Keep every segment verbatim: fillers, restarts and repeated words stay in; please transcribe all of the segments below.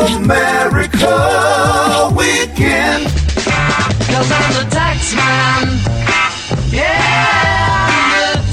America Weekend. 'Cause I'm the tax man. Yeah, I'm the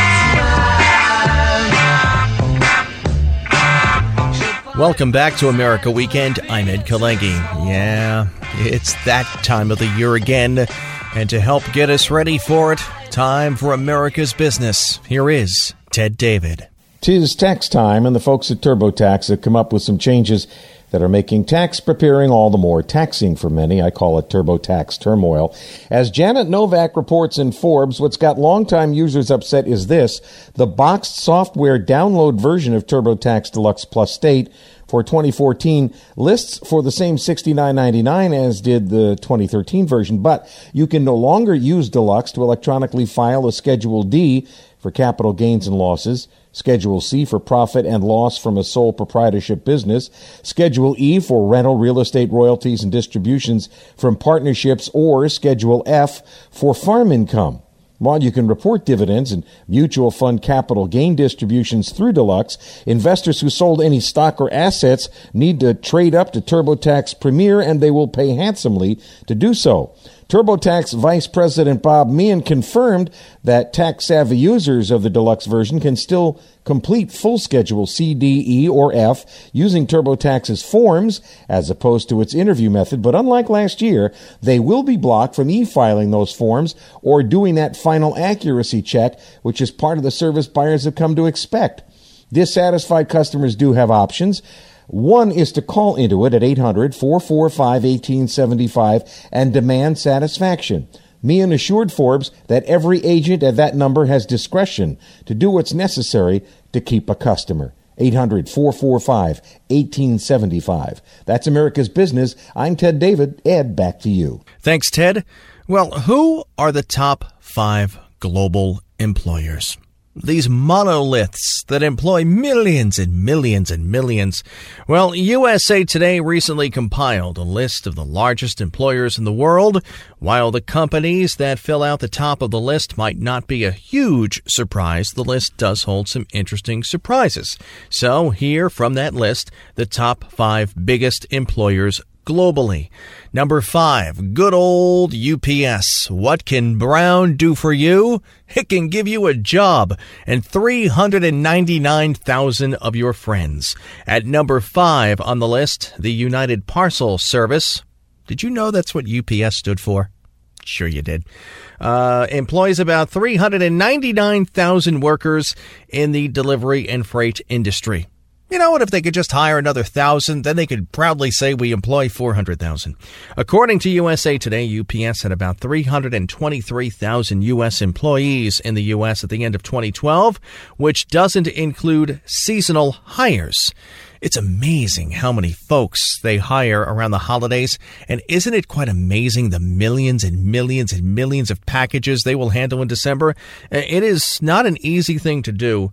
tax man. Welcome back to America Weekend. I'm Ed Kalegi. Yeah, it's that time of the year again. And to help get us ready for it, time for America's business. Here is Ted David. Tis tax time, and the folks at TurboTax have come up with some changes that are making tax preparing all the more taxing for many. I call it TurboTax turmoil. As Janet Novak reports in Forbes, what's got longtime users upset is this: the boxed software download version of TurboTax Deluxe Plus State for twenty fourteen lists for the same sixty-nine ninety-nine as did the twenty thirteen version, but you can no longer use Deluxe to electronically file a Schedule D for capital gains and losses, Schedule C for profit and loss from a sole proprietorship business, Schedule E for rental, real estate royalties and distributions from partnerships, or Schedule F for farm income. While you can report dividends and mutual fund capital gain distributions through Deluxe, investors who sold any stock or assets need to trade up to TurboTax Premier, and they will pay handsomely to do so. TurboTax Vice President Bob Meehan confirmed that tax-savvy users of the Deluxe version can still complete full Schedule C, D, E, or F using TurboTax's forms as opposed to its interview method, but unlike last year, they will be blocked from e-filing those forms or doing that final accuracy check, which is part of the service buyers have come to expect. Dissatisfied customers do have options. One is to call Intuit at eight hundred, four four five, one eight seven five and demand satisfaction. Meehan assured Forbes that every agent at that number has discretion to do what's necessary to keep a customer. eight hundred, four four five, one eight seven five. That's America's Business. I'm Ted David. Ed, back to you. Thanks, Ted. Well, who are the top five global employers? These monoliths that employ millions and millions and millions. Well, U S A Today recently compiled a list of the largest employers in the world. While the companies that fill out the top of the list might not be a huge surprise, the list does hold some interesting surprises. So here from that list, the top five biggest employers globally. Number five, good old U P S. What can Brown do for you? It can give you a job and three hundred ninety-nine thousand of your friends. At number five on the list, the United Parcel Service. Did you know that's what U P S stood for? Sure you did. Uh, employs about three hundred ninety-nine thousand workers in the delivery and freight industry. You know what? If they could just hire another thousand, then they could proudly say we employ four hundred thousand. According to U S A Today, U P S had about three hundred twenty-three thousand U S employees in the U S at the end of twenty twelve, which doesn't include seasonal hires. It's amazing how many folks they hire around the holidays, and isn't it quite amazing the millions and millions and millions of packages they will handle in December? It is not an easy thing to do,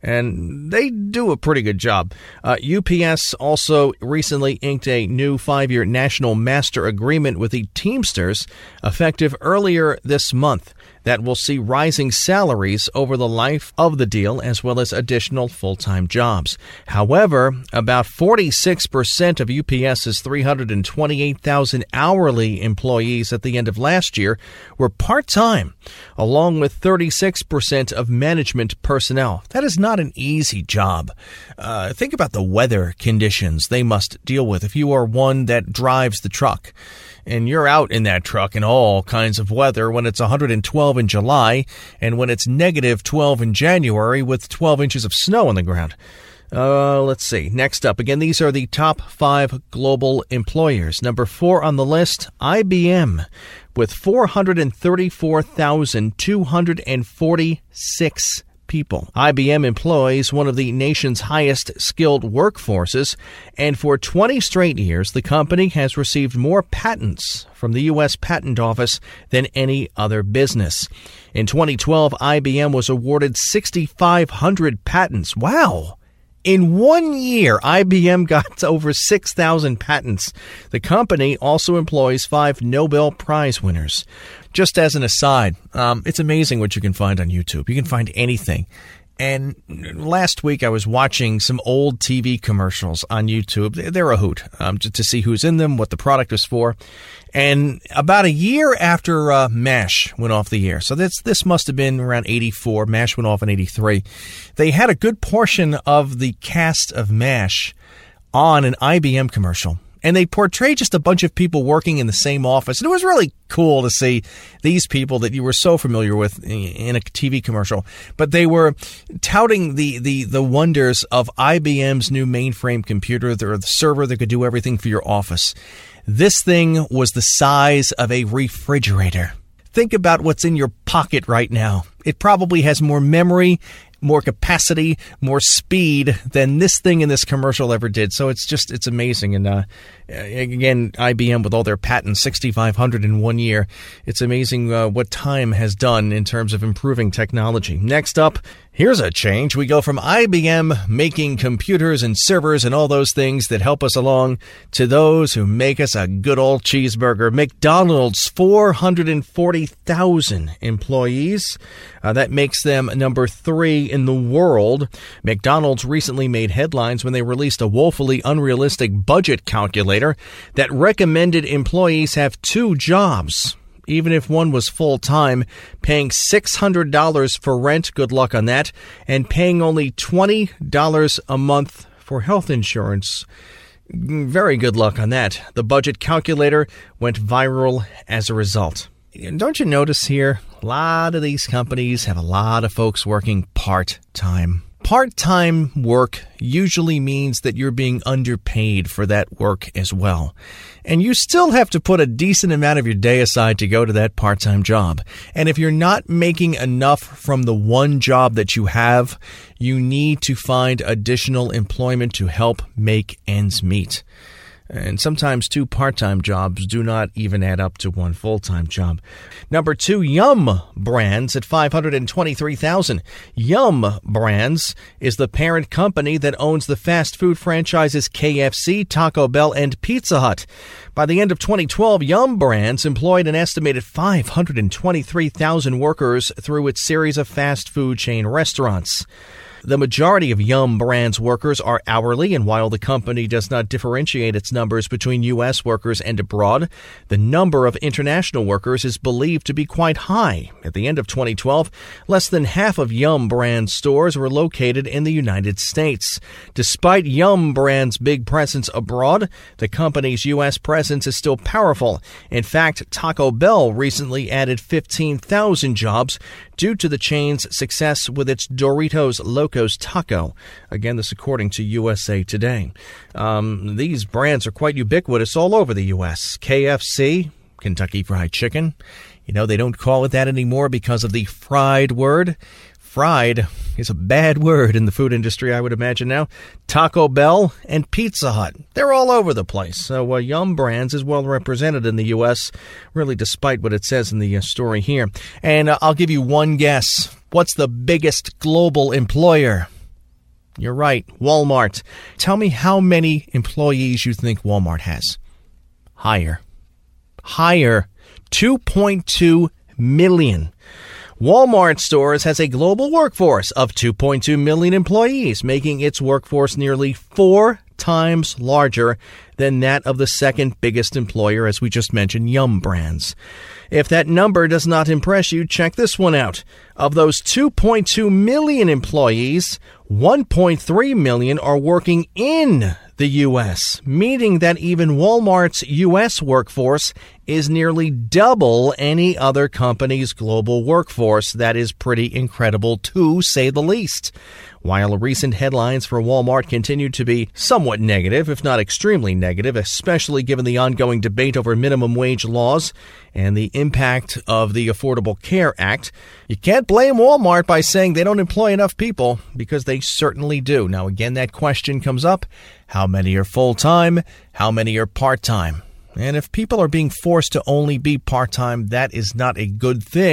and they do a pretty good job. Uh, U P S also recently inked a new five-year national master agreement with the Teamsters, effective earlier this month, that will see rising salaries over the life of the deal as well as additional full-time jobs. However, about forty-six percent of UPS's three hundred twenty-eight thousand hourly employees at the end of last year were part-time, along with thirty-six percent of management personnel. That is not an easy job. Uh, think about the weather conditions they must deal with if you are one that drives the truck. And you're out in that truck in all kinds of weather when it's one hundred twelve in July and when it's negative twelve in January with twelve inches of snow on the ground. Uh, let's see. Next up, again, these are the top five global employers. Number four on the list, I B M, with four hundred thirty-four thousand two hundred forty-six people. I B M employs one of the nation's highest skilled workforces, and for twenty straight years, the company has received more patents from the U S Patent Office than any other business. In twenty twelve, I B M was awarded six thousand five hundred patents. Wow! In one year, I B M got over six thousand patents. The company also employs five Nobel Prize winners. Just as an aside, um, it's amazing what you can find on YouTube. You can find anything. And last week I was watching some old T V commercials on YouTube. They're a hoot, um, to, to see who's in them, what the product is for. And about a year after uh, MASH went off the air, so this this must have been around eighty-four. MASH went off in eighty-three. They had a good portion of the cast of MASH on an I B M commercial. And they portrayed just a bunch of people working in the same office. And it was really cool to see these people that you were so familiar with in a T V commercial. But they were touting the the, the wonders of I B M's new mainframe computer, the, the server that could do everything for your office. This thing was the size of a refrigerator. Think about what's in your pocket right now. It probably has more memory, more capacity, more speed than this thing in this commercial ever did. So it's just, it's amazing. And uh, again, I B M with all their patents, sixty-five hundred in one year. It's amazing uh, what time has done in terms of improving technology. Next up, here's a change. We go from I B M making computers and servers and all those things that help us along to those who make us a good old cheeseburger. McDonald's, four hundred forty thousand employees. Uh, that makes them number three in the world. McDonald's recently made headlines when they released a woefully unrealistic budget calculator that recommended employees have two jobs, even if one was full-time, paying six hundred dollars for rent, good luck on that, and paying only twenty dollars a month for health insurance. Very good luck on that. The budget calculator went viral as a result. Don't you notice here, a lot of these companies have a lot of folks working part-time. Part-time work usually means that you're being underpaid for that work as well. And you still have to put a decent amount of your day aside to go to that part-time job. And if you're not making enough from the one job that you have, you need to find additional employment to help make ends meet. And sometimes two part-time jobs do not even add up to one full-time job. Number two, Yum Brands at five hundred twenty-three thousand. Yum Brands is the parent company that owns the fast food franchises K F C, Taco Bell, and Pizza Hut. By the end of twenty twelve, Yum Brands employed an estimated five hundred twenty-three thousand workers through its series of fast food chain restaurants. The majority of Yum Brands workers are hourly, and while the company does not differentiate its numbers between U S workers and abroad, the number of international workers is believed to be quite high. At the end of twenty twelve, less than half of Yum Brands stores were located in the United States. Despite Yum Brands' big presence abroad, the company's U S presence is still powerful. In fact, Taco Bell recently added fifteen thousand jobs due to the chain's success with its Doritos Locos Taco. Again, this according to U S A Today. Um, these brands are quite ubiquitous all over the U S. K F C, Kentucky Fried Chicken. You know, they don't call it that anymore because of the fried word. Fried is a bad word in the food industry, I would imagine now. Taco Bell and Pizza Hut. They're all over the place. So uh, Yum Brands is well represented in the U S, really despite what it says in the uh, story here. And uh, I'll give you one guess. What's the biggest global employer? You're right, Walmart. Tell me how many employees you think Walmart has. Higher. Higher. two point two million. Walmart Stores has a global workforce of two point two million employees, making its workforce nearly four times larger than that of the second biggest employer, as we just mentioned, Yum Brands. If that number does not impress you, check this one out. Of those two point two million employees, one point three million are working in the U S, meaning that even Walmart's U S workforce is nearly double any other company's global workforce. That is pretty incredible, to say the least. While recent headlines for Walmart continue to be somewhat negative, if not extremely negative, especially given the ongoing debate over minimum wage laws and the impact of the Affordable Care Act, you can't blame Walmart by saying they don't employ enough people, because they certainly do. Now, again, that question comes up. How many are full-time? How many are part-time? And if people are being forced to only be part-time, that is not a good thing.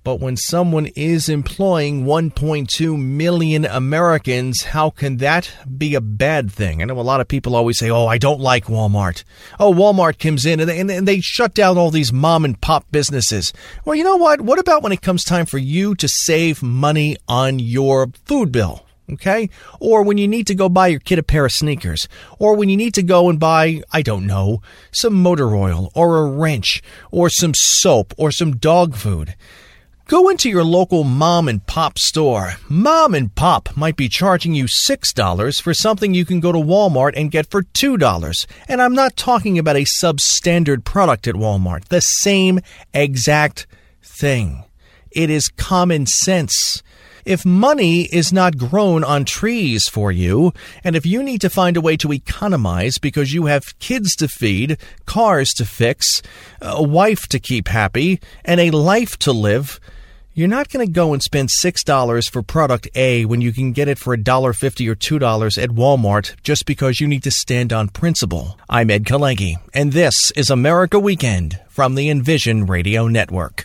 But when someone is employing one point two million Americans, how can that be a bad thing? I know a lot of people always say, oh, I don't like Walmart. Oh, Walmart comes in and they, and they shut down all these mom and pop businesses. Well, you know what? What about when it comes time for you to save money on your food bill? Okay? Or when you need to go buy your kid a pair of sneakers. Or when you need to go and buy, I don't know, some motor oil or a wrench or some soap or some dog food. Go into your local mom and pop store. Mom and pop might be charging you six dollars for something you can go to Walmart and get for two dollars. And I'm not talking about a substandard product at Walmart. The same exact thing. It is common sense. If money is not grown on trees for you, and if you need to find a way to economize because you have kids to feed, cars to fix, a wife to keep happy, and a life to live, you're not going to go and spend six dollars for product A when you can get it for one dollar fifty or two dollars at Walmart just because you need to stand on principle. I'm Ed Kalegi, and this is America Weekend from the Envision Radio Network.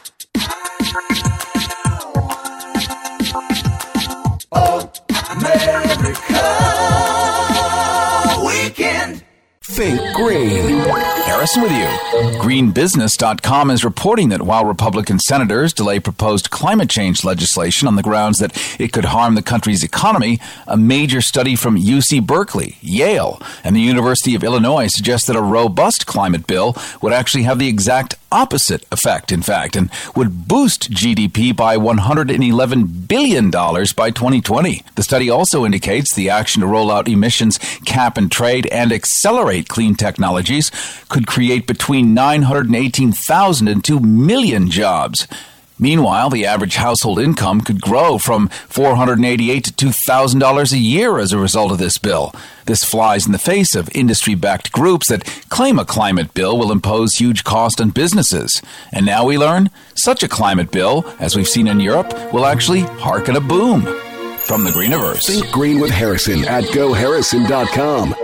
America Weekend. Think Green. Harrison with you. Green Business dot com is reporting that while Republican senators delay proposed climate change legislation on the grounds that it could harm the country's economy, a major study from U C Berkeley, Yale, and the University of Illinois suggests that a robust climate bill would actually have the exact opposite effect, in fact, and would boost G D P by one hundred eleven billion dollars by twenty twenty. The study also indicates the action to roll out emissions cap and trade and accelerate clean technologies could create between nine hundred eighteen thousand and two million jobs. Meanwhile, the average household income could grow from four hundred eighty-eight dollars to two thousand dollars a year as a result of this bill. This flies in the face of industry-backed groups that claim a climate bill will impose huge cost on businesses. And now we learn such a climate bill, as we've seen in Europe, will actually hearken a boom. From the Greeniverse. Think Green with Harrison at go harrison dot com.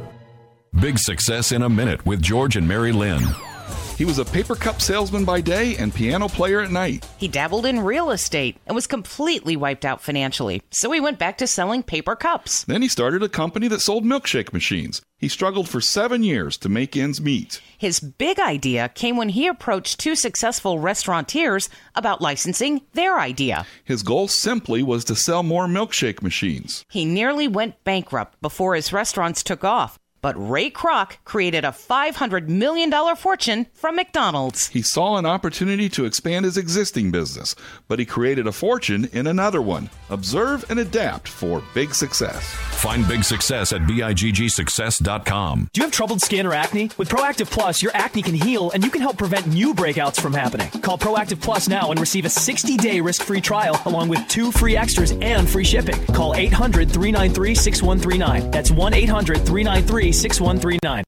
Big Success in a Minute with George and Mary Lynn. He was a paper cup salesman by day and piano player at night. He dabbled in real estate and was completely wiped out financially, so he went back to selling paper cups. Then he started a company that sold milkshake machines. He struggled for seven years to make ends meet. His big idea came when he approached two successful restaurateurs about licensing their idea. His goal simply was to sell more milkshake machines. He nearly went bankrupt before his restaurants took off. But Ray Kroc created a five hundred million dollars fortune from McDonald's. He saw an opportunity to expand his existing business, but he created a fortune in another one. Observe and adapt for big success. Find Big Success at big success dot com. Do you have troubled skin or acne? With Proactive Plus, your acne can heal and you can help prevent new breakouts from happening. Call Proactive Plus now and receive a sixty-day risk-free trial along with two free extras and free shipping. Call eight hundred, three nine three, six one three nine. That's one eight hundred, three nine three, six one three nine.